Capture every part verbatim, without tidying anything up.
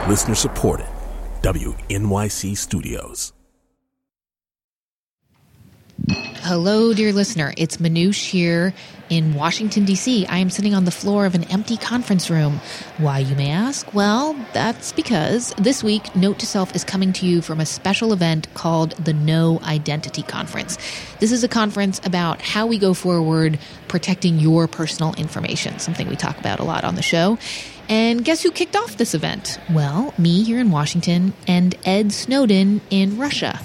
Listener supported. W N Y C Studios. Hello, dear listener. It's Manoush here in Washington, D C. I am sitting on the floor of an empty conference room. Why, you may ask? Well, that's because this week, Note to Self is coming to you from a special event called the No Identity Conference. This is a conference about how we go forward protecting your personal information, something we talk about a lot on the show. And guess who kicked off this event? Well, me here in Washington and Ed Snowden in Russia.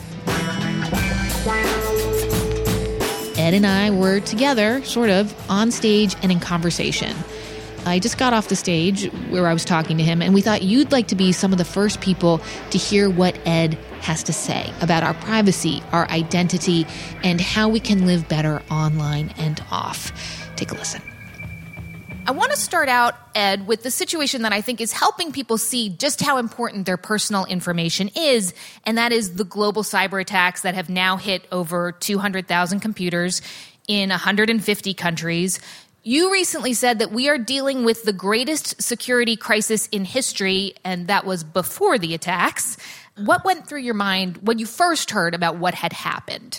Ed and I were together, sort of, on stage and in conversation. I just got off the stage where I was talking to him, and we thought you'd like to be some of the first people to hear what Ed has to say about our privacy, our identity, and how we can live better online and off. Take a listen. I want to start out, Ed, with the situation that I think is helping people see just how important their personal information is, and that is the global cyber attacks that have now hit over two hundred thousand computers in one hundred fifty countries. You recently said that we are dealing with the greatest security crisis in history, and that was before the attacks. What went through your mind when you first heard about what had happened?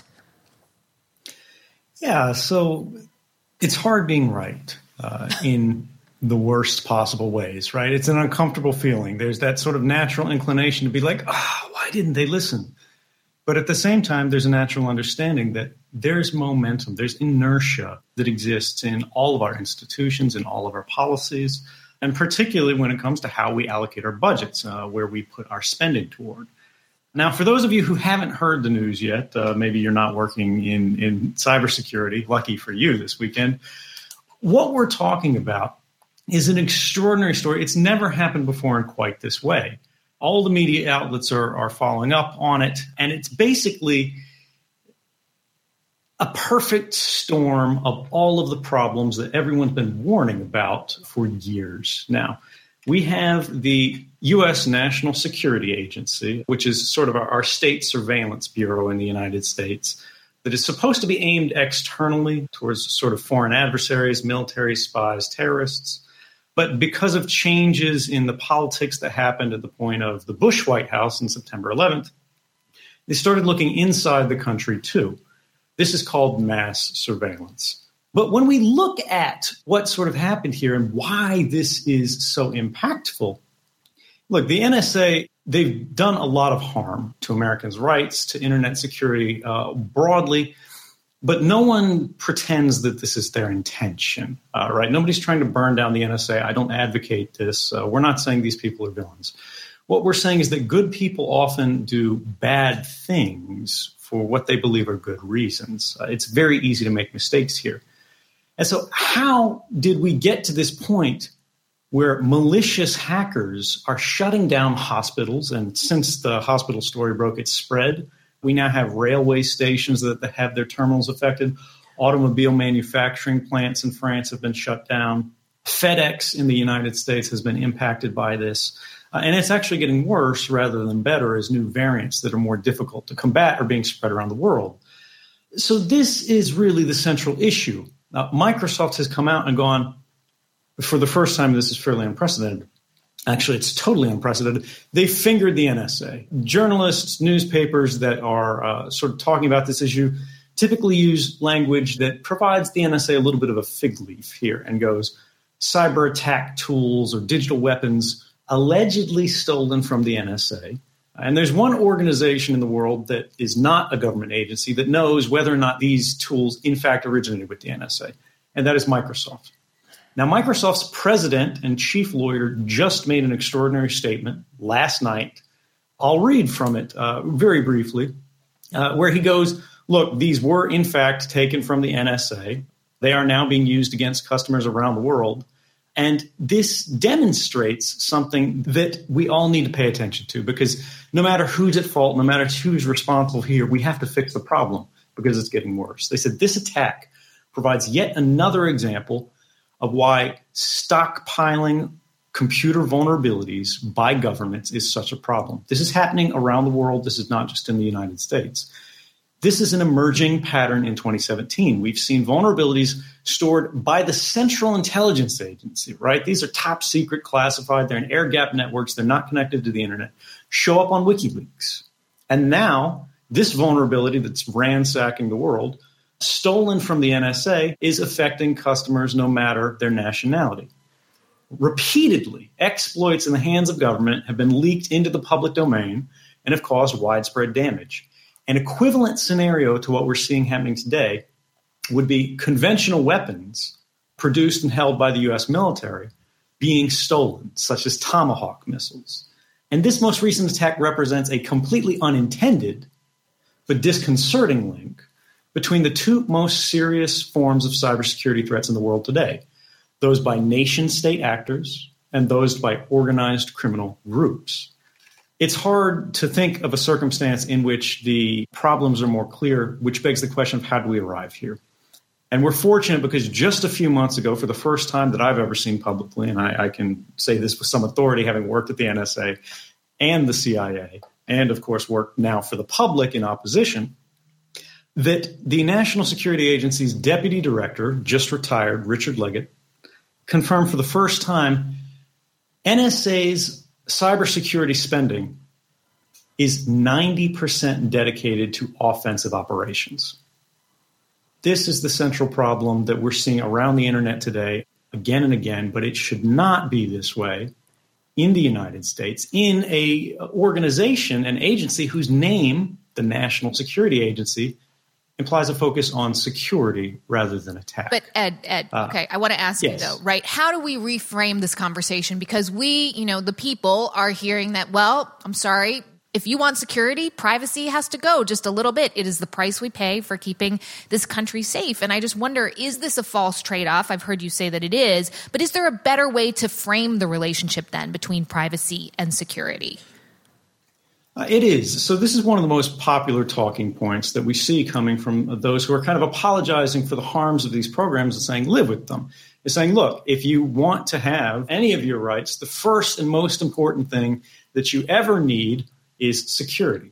Yeah, so it's hard being right. Uh, in the worst possible ways, right? It's an uncomfortable feeling. There's that sort of natural inclination to be like, ah, oh, why didn't they listen? But at the same time, there's a natural understanding that there's momentum, there's inertia that exists in all of our institutions, in all of our policies, and particularly when it comes to how we allocate our budgets, uh, where we put our spending toward. Now, for those of you who haven't heard the news yet, uh, maybe you're not working in, in cybersecurity, lucky for you this weekend. What we're talking about is an extraordinary story. It's never happened before in quite this way. All the media outlets are, are following up on it, and it's basically a perfect storm of all of the problems that everyone's been warning about for years now. We have the U S National Security Agency, which is sort of our, our state surveillance bureau in the United States, that is supposed to be aimed externally towards sort of foreign adversaries, military spies, terrorists. But because of changes in the politics that happened at the point of the Bush White House on September eleventh, they started looking inside the country too. This is called mass surveillance. But when we look at what sort of happened here and why this is so impactful, look, the N S A, they've done a lot of harm to Americans' rights, to internet security uh, broadly, but no one pretends that this is their intention, uh, right? Nobody's trying to burn down the N S A. I don't advocate this. Uh, we're not saying these people are villains. What we're saying is that good people often do bad things for what they believe are good reasons. Uh, it's very easy to make mistakes here. And so how did we get to this point where malicious hackers are shutting down hospitals? And since the hospital story broke, it's spread. We now have railway stations that have their terminals affected. Automobile manufacturing plants in France have been shut down. FedEx in the United States has been impacted by this. Uh, and it's actually getting worse rather than better as new variants that are more difficult to combat are being spread around the world. So this is really the central issue. Now, Microsoft has come out and gone, for the first time, this is fairly unprecedented. Actually, it's totally unprecedented. They fingered the N S A. Journalists, newspapers that are uh, sort of talking about this issue typically use language that provides the N S A a little bit of a fig leaf here and goes, cyber attack tools or digital weapons allegedly stolen from the N S A. And there's one organization in the world that is not a government agency that knows whether or not these tools in fact originated with the N S A, and that is Microsoft. Now, Microsoft's president and chief lawyer just made an extraordinary statement last night. I'll read from it uh, very briefly, uh, where he goes, look, these were in fact taken from the N S A. They are now being used against customers around the world. And this demonstrates something that we all need to pay attention to, because no matter who's at fault, no matter who's responsible here, we have to fix the problem because it's getting worse. They said this attack provides yet another example of why stockpiling computer vulnerabilities by governments is such a problem. This is happening around the world. This is not just in the United States. This is an emerging pattern in twenty seventeen. We've seen vulnerabilities stored by the Central Intelligence Agency, right? These are top secret, classified. They're in air-gapped networks. They're not connected to the internet. Show up on WikiLeaks. And now this vulnerability that's ransacking the world, stolen from the N S A, is affecting customers no matter their nationality. Repeatedly, exploits in the hands of government have been leaked into the public domain and have caused widespread damage. An equivalent scenario to what we're seeing happening today would be conventional weapons produced and held by the U S military being stolen, such as Tomahawk missiles. And this most recent attack represents a completely unintended but disconcerting link between the two most serious forms of cybersecurity threats in the world today, those by nation-state actors and those by organized criminal groups. It's hard to think of a circumstance in which the problems are more clear, which begs the question of how do we arrive here? And we're fortunate because just a few months ago, for the first time that I've ever seen publicly, and I, I can say this with some authority, having worked at the N S A and the C I A, and of course work now for the public in opposition, that the National Security Agency's deputy director, just retired, Richard Leggett, confirmed for the first time N S A's cybersecurity spending is ninety percent dedicated to offensive operations. This is the central problem that we're seeing around the internet today, again and again, but it should not be this way in the United States, in a organization, an agency whose name, the National Security Agency, implies a focus on security rather than attack. But Ed, Ed, uh, okay, I want to ask yes. you though, right? How do we reframe this conversation? Because we, you know, the people are hearing that, well, I'm sorry, if you want security, privacy has to go just a little bit. It is the price we pay for keeping this country safe. And I just wonder, is this a false trade-off? I've heard you say that it is, but is there a better way to frame the relationship then between privacy and security? Uh, it is. So this is one of the most popular talking points that we see coming from those who are kind of apologizing for the harms of these programs and saying, live with them. It's saying, look, if you want to have any of your rights, the first and most important thing that you ever need is security.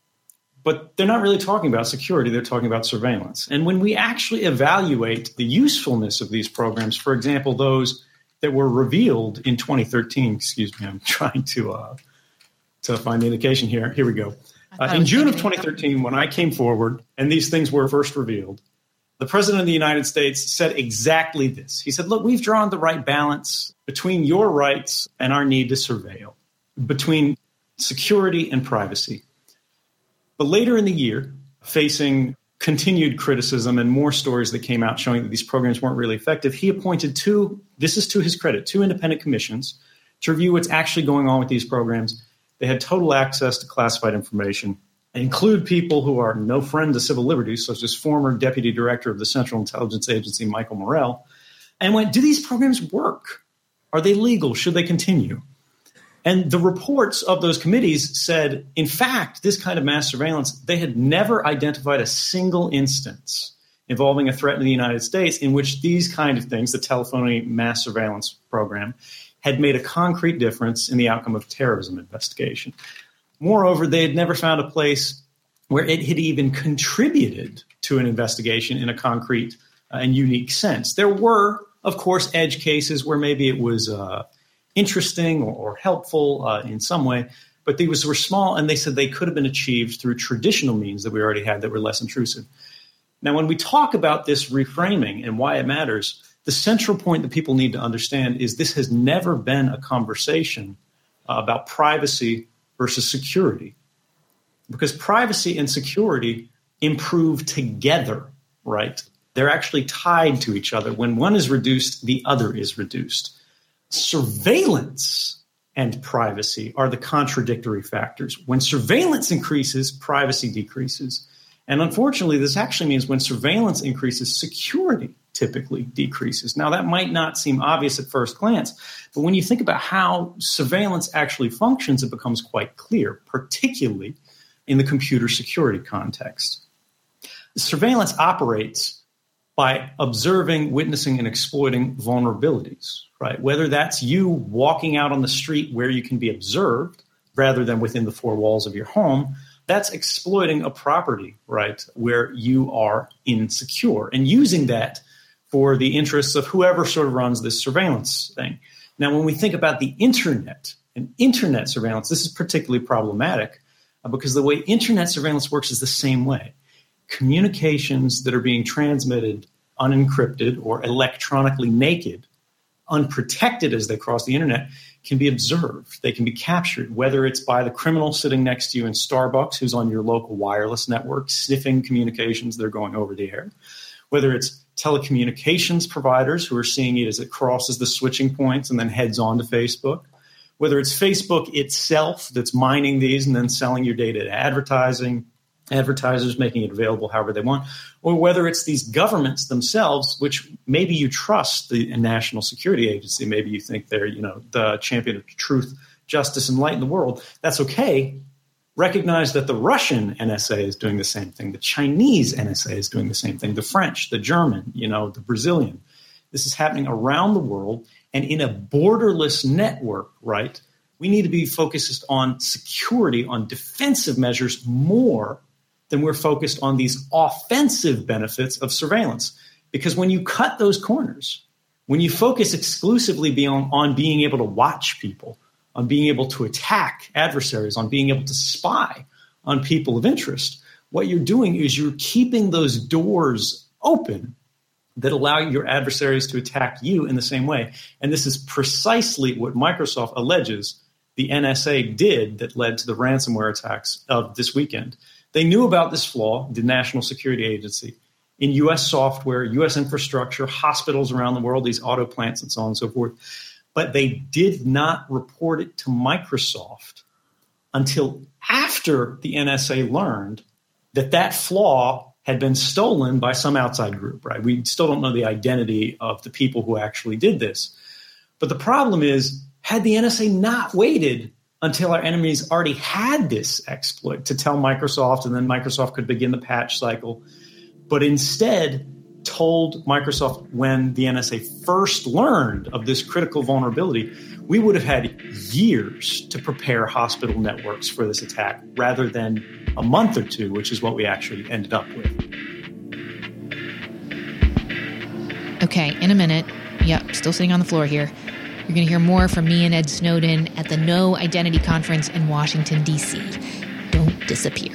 But they're not really talking about security. They're talking about surveillance. And when we actually evaluate the usefulness of these programs, for example, those that were revealed in twenty thirteen, excuse me, I'm trying to uh, to find the indication here. Here we go. Uh, in June of twenty thirteen, when I came forward and these things were first revealed, the president of the United States said exactly this. He said, look, we've drawn the right balance between your rights and our need to surveil, between security and privacy. But later in the year, facing continued criticism and more stories that came out showing that these programs weren't really effective, he appointed two, this is to his credit, two independent commissions to review what's actually going on with these programs. They had total access to classified information. They include people who are no friend to civil liberties, such as former deputy director of the Central Intelligence Agency, Michael Morell, and went, do these programs work? Are they legal? Should they continue? And the reports of those committees said, in fact, this kind of mass surveillance, they had never identified a single instance involving a threat in the United States in which these kind of things, the telephony mass surveillance program, had made a concrete difference in the outcome of terrorism investigation. Moreover, they had never found a place where it had even contributed to an investigation in a concrete uh, and unique sense. There were, of course, edge cases where maybe it was uh, interesting or, or helpful uh, in some way, but these were small, and they said they could have been achieved through traditional means that we already had that were less intrusive. Now, when we talk about this reframing and why it matters, the central point that people need to understand is this has never been a conversation uh, about privacy versus security, because privacy and security improve together, right? They're actually tied to each other. When one is reduced, the other is reduced. Surveillance and privacy are the contradictory factors. When surveillance increases, privacy decreases. And unfortunately, this actually means when surveillance increases, security typically decreases. Now, that might not seem obvious at first glance, but when you think about how surveillance actually functions, it becomes quite clear, particularly in the computer security context. Surveillance operates by observing, witnessing, and exploiting vulnerabilities, right? Whether that's you walking out on the street where you can be observed rather than within the four walls of your home, That's exploiting a property right where you are insecure and using that for the interests of whoever sort of runs this surveillance thing. Now, when we think about the internet and internet surveillance, this is particularly problematic uh, because the way internet surveillance works is the same way. Communications that are being transmitted unencrypted or electronically naked, unprotected as they cross the internet, can be observed. They can be captured, whether it's by the criminal sitting next to you in Starbucks who's on your local wireless network sniffing communications that are going over the air, whether it's telecommunications providers who are seeing it as it crosses the switching points and then heads on to Facebook, whether it's Facebook itself that's mining these and then selling your data to advertising, advertisers making it available however they want, or whether it's these governments themselves, which maybe you trust the National Security Agency, maybe you think they're, you know, the champion of truth, justice, and light in the world. That's okay. Recognize that the Russian N S A is doing the same thing. The Chinese N S A is doing the same thing. The French, the German, you know, the Brazilian. This is happening around the world and in a borderless network, right? We need to be focused on security, on defensive measures more than we're focused on these offensive benefits of surveillance. Because when you cut those corners, when you focus exclusively beyond, on being able to watch people, on being able to attack adversaries, on being able to spy on people of interest, what you're doing is you're keeping those doors open that allow your adversaries to attack you in the same way. And this is precisely what Microsoft alleges the N S A did that led to the ransomware attacks of this weekend. They knew about this flaw, the National Security Agency, in U S software, U S infrastructure, hospitals around the world, these auto plants and so on and so forth. But they did not report it to Microsoft until after the N S A learned that that flaw had been stolen by some outside group, right? We still don't know the identity of the people who actually did this. But the problem is, had the N S A not waited until our enemies already had this exploit to tell Microsoft, and then Microsoft could begin the patch cycle, but instead told Microsoft when the N S A first learned of this critical vulnerability, we would have had years to prepare hospital networks for this attack rather than a month or two, which is what we actually ended up with. Okay, in a minute. Yep, still sitting on the floor here. You're going to hear more from me and Ed Snowden at the No Identity Conference in Washington, D C. Don't disappear.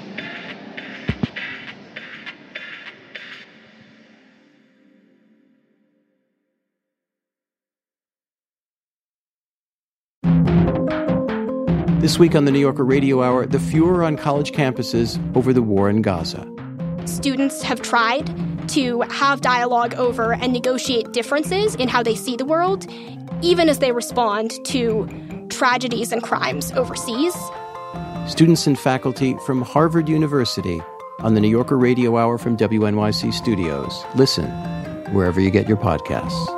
This week on the New Yorker Radio Hour, the furor on college campuses over the war in Gaza. Students have tried to have dialogue over and negotiate differences in how they see the world, even as they respond to tragedies and crimes overseas. Students and faculty from Harvard University on the New Yorker Radio Hour from W N Y C Studios. Listen wherever you get your podcasts.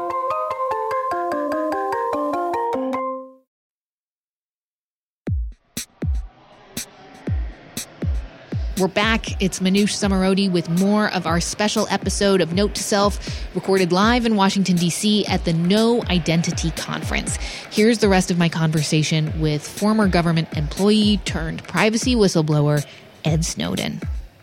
We're back. It's Manoush Zomorodi with more of our special episode of Note to Self, recorded live in Washington, D C at the No Identity Conference. Here's the rest of my conversation with former government employee turned privacy whistleblower, Ed Snowden.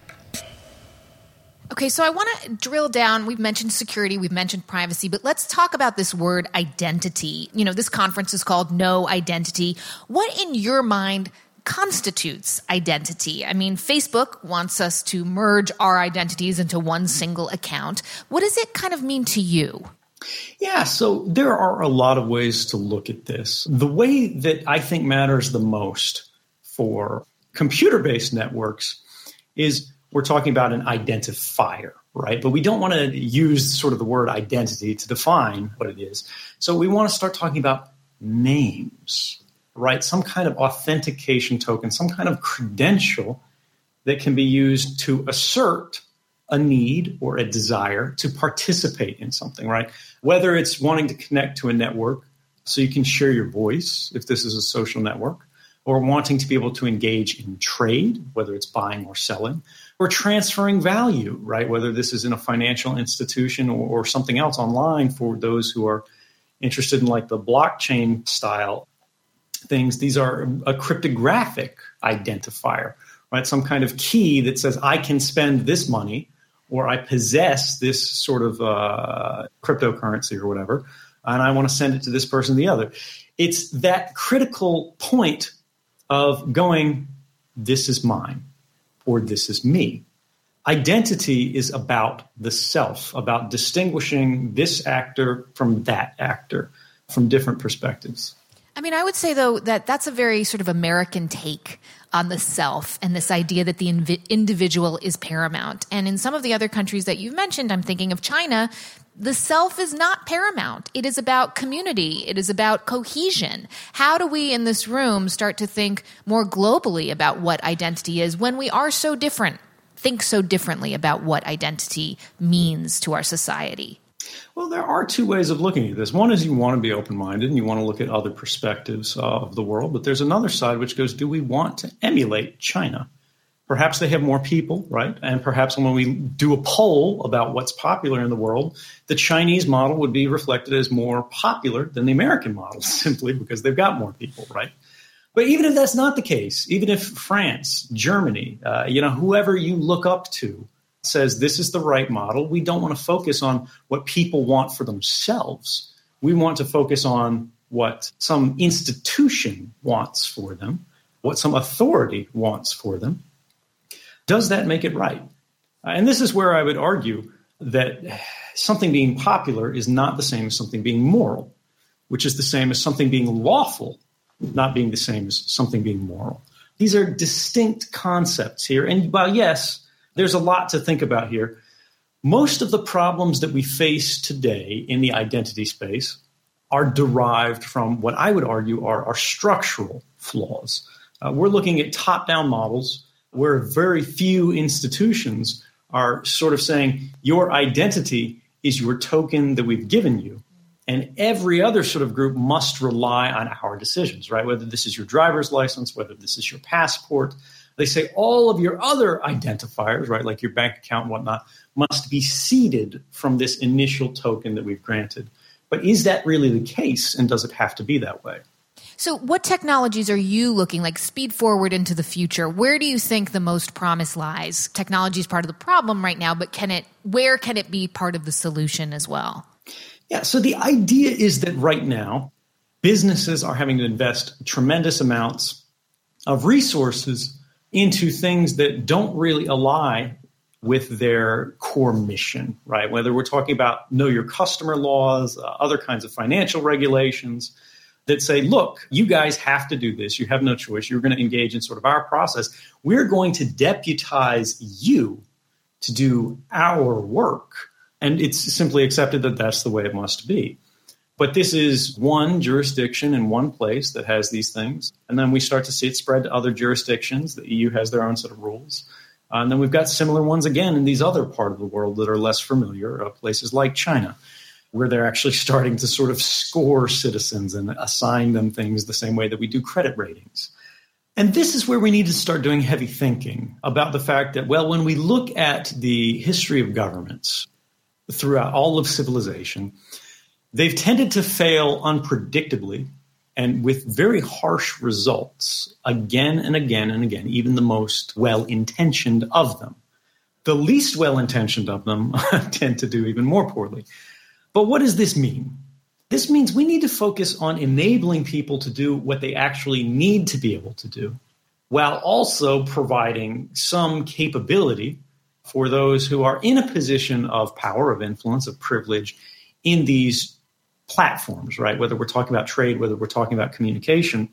Okay, so I want to drill down. We've mentioned security, we've mentioned privacy, but let's talk about this word identity. You know, this conference is called No Identity. What in your mind constitutes identity? I mean, Facebook wants us to merge our identities into one single account. What does it kind of mean to you? Yeah, so there are a lot of ways to look at this. The way that I think matters the most for computer-based networks is we're talking about an identifier, right? But we don't want to use sort of the word identity to define what it is. So we want to start talking about names, right? Some kind of authentication token, some kind of credential that can be used to assert a need or a desire to participate in something, right? Whether it's wanting to connect to a network so you can share your voice, if this is a social network, or wanting to be able to engage in trade, whether it's buying or selling, or transferring value, right? Whether this is in a financial institution or, or something else online for those who are interested in like the blockchain style things. These are a cryptographic identifier, right? Some kind of key that says I can spend this money or I possess this sort of uh, cryptocurrency or whatever, and I want to send it to this person or the other. It's that critical point of going, this is mine or this is me. Identity is about the self, about distinguishing this actor from that actor from different perspectives. I mean, I would say, though, that that's a very sort of American take on the self and this idea that the inv- individual is paramount. And in some of the other countries that you've mentioned, I'm thinking of China, the self is not paramount. It is about community. It is about cohesion. How do we in this room start to think more globally about what identity is when we are so different, think so differently about what identity means to our society? Well, there are two ways of looking at this. One is you want to be open-minded and you want to look at other perspectives uh, of the world. But there's another side which goes, do we want to emulate China? Perhaps they have more people, right? And perhaps when we do a poll about what's popular in the world, the Chinese model would be reflected as more popular than the American model simply because they've got more people, right? But even if that's not the case, even if France, Germany, uh, you know, whoever you look up to says this is the right model, we don't want to focus on what people want for themselves. We want to focus on what some institution wants for them, what some authority wants for them. Does that make it right? And this is where I would argue that something being popular is not the same as something being moral, which is the same as something being lawful, not being the same as something being moral. These are distinct concepts here. And while, yes, there's a lot to think about here, most of the problems that we face today in the identity space are derived from what I would argue are, are structural flaws. Uh, we're looking at top-down models where very few institutions are sort of saying your identity is your token that we've given you. And every other sort of group must rely on our decisions, right? Whether this is your driver's license, whether this is your passport. They say all of your other identifiers, right, like your bank account and whatnot, must be seeded from this initial token that we've granted. But is that really the case, and does it have to be that way? So what technologies are you looking like speed forward into the future? Where do you think the most promise lies? Technology is part of the problem right now, but can it? Where can it be part of the solution as well? Yeah, so the idea is that right now, businesses are having to invest tremendous amounts of resources into things that don't really ally with their core mission, right? Whether we're talking about know your customer laws, uh, other kinds of financial regulations that say, look, you guys have to do this. You have no choice. You're going to engage in sort of our process. We're going to deputize you to do our work. And it's simply accepted that that's the way it must be. But this is one jurisdiction in one place that has these things. And then we start to see it spread to other jurisdictions. The E U has their own set of rules. Uh, and then we've got similar ones again in these other parts of the world that are less familiar, uh, places like China, where they're actually starting to sort of score citizens and assign them things the same way that we do credit ratings. And this is where we need to start doing heavy thinking about the fact that, well, when we look at the history of governments throughout all of civilization, they've tended to fail unpredictably and with very harsh results again and again and again, even the most well-intentioned of them. The least well-intentioned of them tend to do even more poorly. But what does this mean? This means we need to focus on enabling people to do what they actually need to be able to do, while also providing some capability for those who are in a position of power, of influence, of privilege in these platforms, right? Whether we're talking about trade, whether we're talking about communication,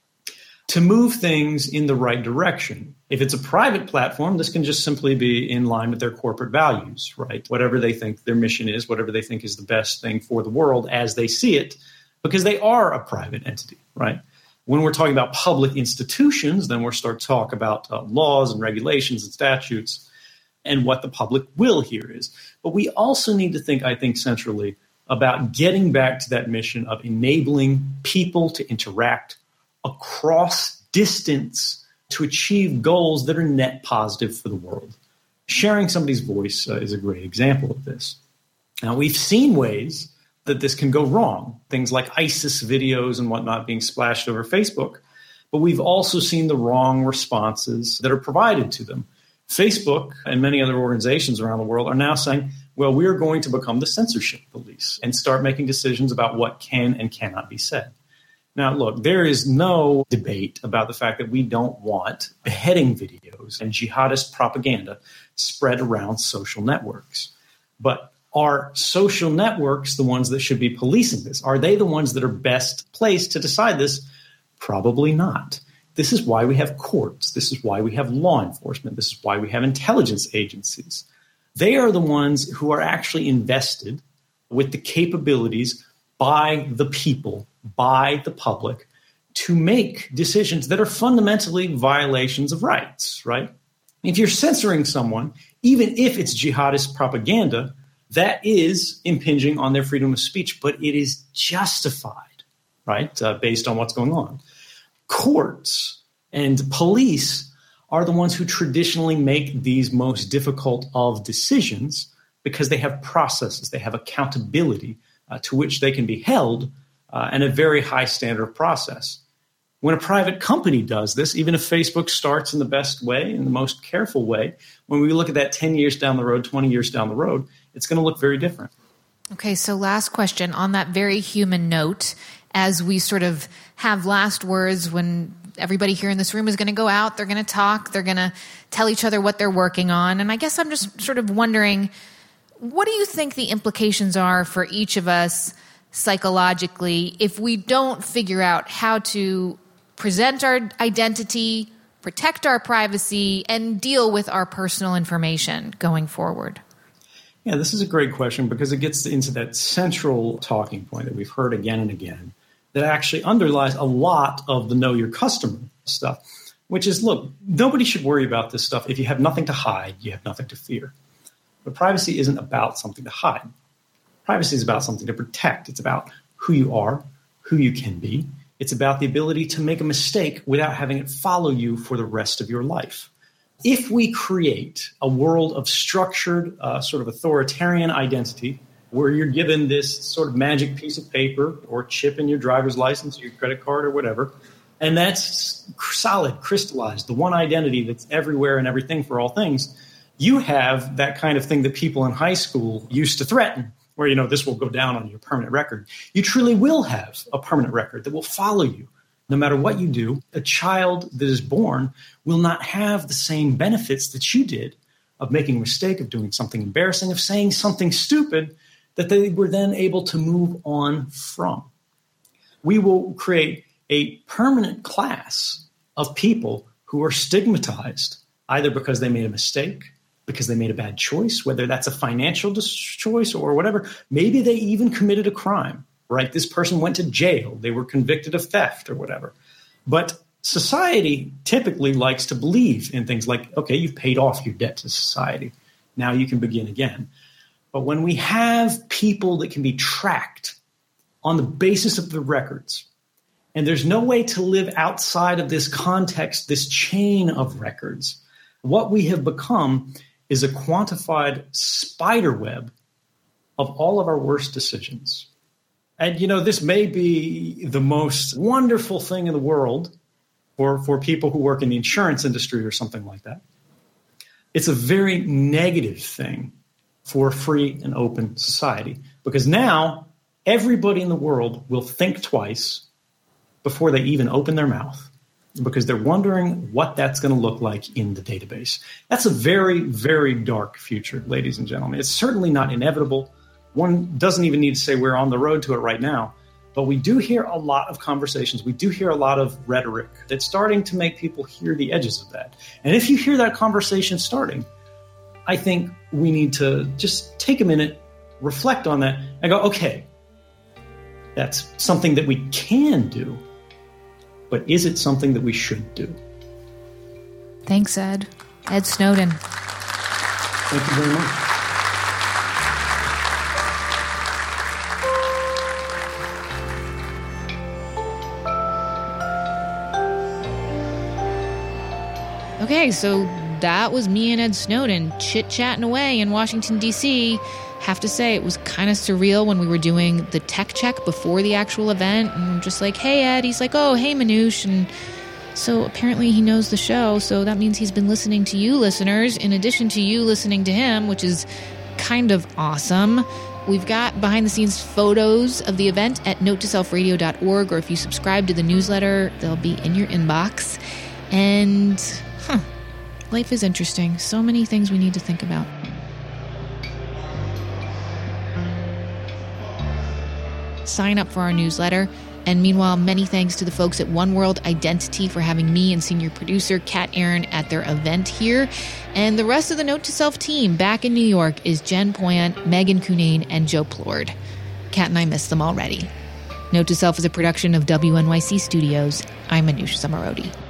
to move things in the right direction. If it's a private platform, this can just simply be in line with their corporate values, right? Whatever they think their mission is, whatever they think is the best thing for the world as they see it, because they are a private entity, right? When we're talking about public institutions, then we'll start to talk about uh, laws and regulations and statutes and what the public will here is. But we also need to think, I think, centrally about getting back to that mission of enabling people to interact across distance to achieve goals that are net positive for the world. Sharing somebody's voice uh, is a great example of this. Now, we've seen ways that this can go wrong, things like ISIS videos and whatnot being splashed over Facebook. but we've also seen the wrong responses that are provided to them. Facebook and many other organizations around the world are now saying, well, we're going to become the censorship police and start making decisions about what can and cannot be said. Now, look, there is no debate about the fact that we don't want beheading videos and jihadist propaganda spread around social networks. But are social networks the ones that should be policing this? Are they the ones that are best placed to decide this? Probably not. This is why we have courts. This is why we have law enforcement. This is why we have intelligence agencies. They are the ones who are actually invested with the capabilities by the people, by the public, to make decisions that are fundamentally violations of rights, right? If you're censoring someone, even if it's jihadist propaganda, that is impinging on their freedom of speech, but it is justified, right, uh, based on what's going on. Courts and police are the ones who traditionally make these most difficult of decisions because they have processes, they have accountability uh, to which they can be held, uh, and a very high standard of process. When a private company does this, even if Facebook starts in the best way, in the most careful way, when we look at that ten years down the road, twenty years down the road, it's going to look very different. Okay, so last question on that very human note, as we sort of have last words when everybody here in this room is going to go out, they're going to talk, they're going to tell each other what they're working on. And I guess I'm just sort of wondering, what do you think the implications are for each of us psychologically if we don't figure out how to present our identity, protect our privacy, and deal with our personal information going forward? Yeah, this is a great question because it gets into that central talking point that we've heard again and again that actually underlies a lot of the know your customer stuff, which is, look, nobody should worry about this stuff. If you have nothing to hide, you have nothing to fear. But privacy isn't about something to hide. Privacy is about something to protect. It's about who you are, who you can be. It's about the ability to make a mistake without having it follow you for the rest of your life. If we create a world of structured, uh, sort of authoritarian identity, where you're given this sort of magic piece of paper or chip in your driver's license, your credit card or whatever, and that's solid, crystallized, the one identity that's everywhere and everything for all things, you have that kind of thing that people in high school used to threaten, where, you know, this will go down on your permanent record. You truly will have a permanent record that will follow you. No matter what you do, a child that is born will not have the same benefits that you did of making a mistake, of doing something embarrassing, of saying something stupid that they were then able to move on from. We will create a permanent class of people who are stigmatized, either because they made a mistake, because they made a bad choice, whether that's a financial choice or whatever. Maybe they even committed a crime, right? This person went to jail. They were convicted of theft or whatever. But society typically likes to believe in things like, okay, you've paid off your debt to society. Now you can begin again. But when we have people that can be tracked on the basis of the records, and there's no way to live outside of this context, this chain of records, what we have become is a quantified spider web of all of our worst decisions. And, you know, this may be the most wonderful thing in the world for, for people who work in the insurance industry or something like that. It's a very negative thing for a free and open society, because now everybody in the world will think twice before they even open their mouth, because they're wondering what that's going to look like in the database. That's a very, very dark future, ladies and gentlemen. It's certainly not inevitable. One doesn't even need to say we're on the road to it right now, but we do hear a lot of conversations. We do hear a lot of rhetoric that's starting to make people hear the edges of that. And if you hear that conversation starting, I think we need to just take a minute, reflect on that, and go, okay, that's something that we can do, but is it something that we should do? Thanks, Ed. Ed Snowden. Thank you very much. Okay, so that was me and Ed Snowden chit-chatting away in Washington, D C Have to say, it was kind of surreal when we were doing the tech check before the actual event. And just like, hey, Ed. He's like, oh, hey, Manoush. And So apparently he knows the show, so that means he's been listening to you listeners in addition to you listening to him, which is kind of awesome. We've got behind-the-scenes photos of the event at note to self radio dot org, or if you subscribe to the newsletter, they'll be in your inbox. And, huh, life is interesting. So many things we need to think about. Sign up for our newsletter. And meanwhile, many thanks to the folks at One World Identity for having me and senior producer Kat Aaron at their event here. And the rest of the Note to Self team back in New York is Jen Poyant, Megan Cunane, and Joe Plord. Kat and I miss them already. Note to Self is a production of W N Y C Studios. I'm Anoush Zomorodi.